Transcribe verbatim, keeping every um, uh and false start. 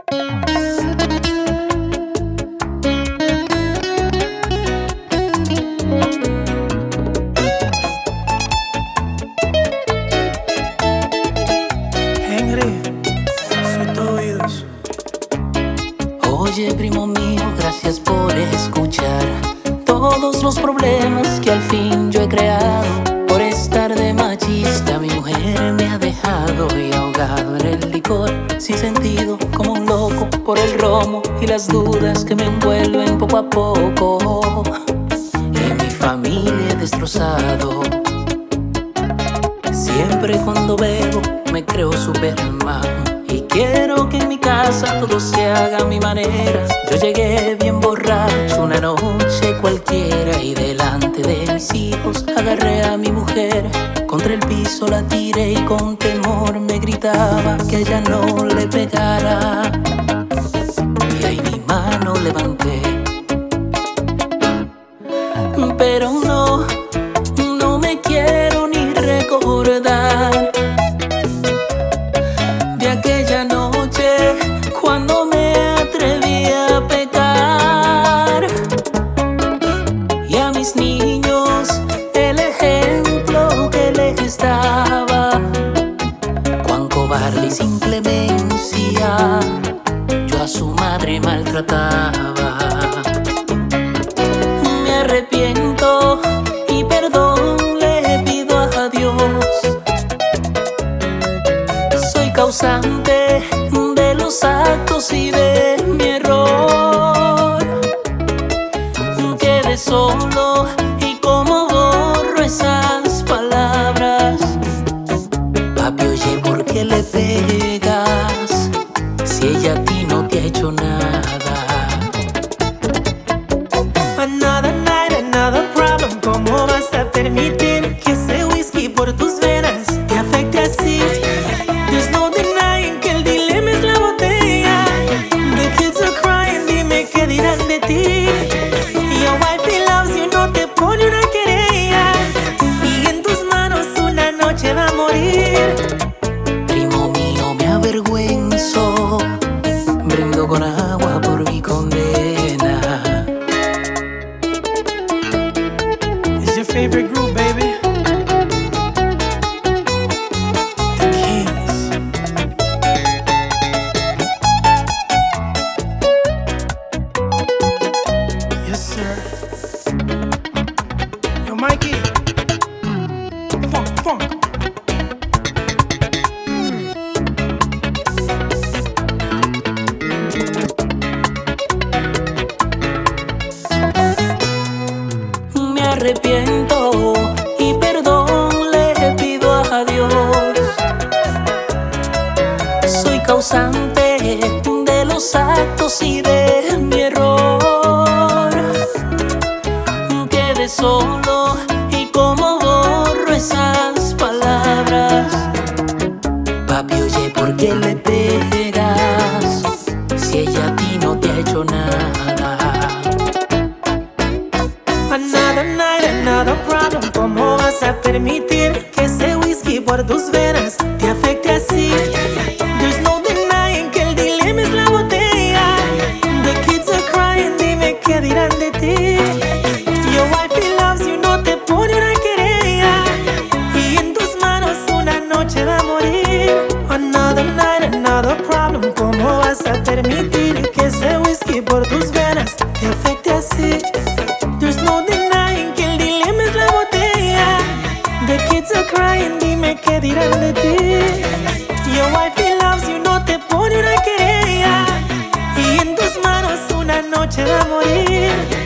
Oye, primo mío, gracias por escuchar todos los problemas que al fin yo he creado. Por estar de machista mi mujer me ha dejado y ahogado en el licor, sin sentido como un loco por el romo y las dudas que me envuelven poco a poco. Y mi familia he destrozado. Siempre cuando bebo me creo Superman y quiero que en mi casa todo se haga a mi manera. Yo llegué bien borracho una noche cualquiera y delante de mis hijos agarré a mi mujer. Contra el piso la tiré y con temor me gritaba que a ella no le pegara. Y ahí mi mano levanté, pero no, no me quiero ni recordar de aquella noche cuando me atreví a pecar. Y a mis niños el ejemplo que les daba, cuán cobarde y sin clemencia yo a su madre maltrataba. Me arrepiento y perdón le pido a Dios. Soy causante de los actos y de mi error. Quedé solo y como borro esas palabras. Papi, oye, ¿por qué le pegas si ella a ti no te ha hecho nada? Another night, another problem. ¿Cómo vas a permitir que ese whisky por tus venas te afecte así? There's no denying que el dilema es la botella. The kids are crying, dime qué dirán de ti. Your wife loves you, no te pone una querella y en tus manos una noche va a morir. Primo mío, me avergüenzo, brindo con agua por mi condena. It's your favorite group, baby. The Kings. Yes, sir. Yo, Mikey. Funk, funk. Me arrepiento y perdón le pido a Dios. Soy causante de los actos y de mi error. Quedé solo y como borro esas palabras. Papi, oye, ¿por qué le pegas si ella a ti no te ha hecho nada? Another night, another problem. ¿Cómo vas a permitir que ese whisky por tus venas te afecte así? There's no denying que el dilema es la botella. The kids are crying, dime qué dirán de ti. Your wife loves you, no te pone una querella y en tus manos una noche va a morir. Another night, another problem. ¿Cómo vas a permitir que ese whisky por tus venas te afecte así? There's no denying que el dilema es la botella. The kids are crying, dime qué dirán de ti. Your wife loves you, no te pone una querella y en tus manos una noche va a morir.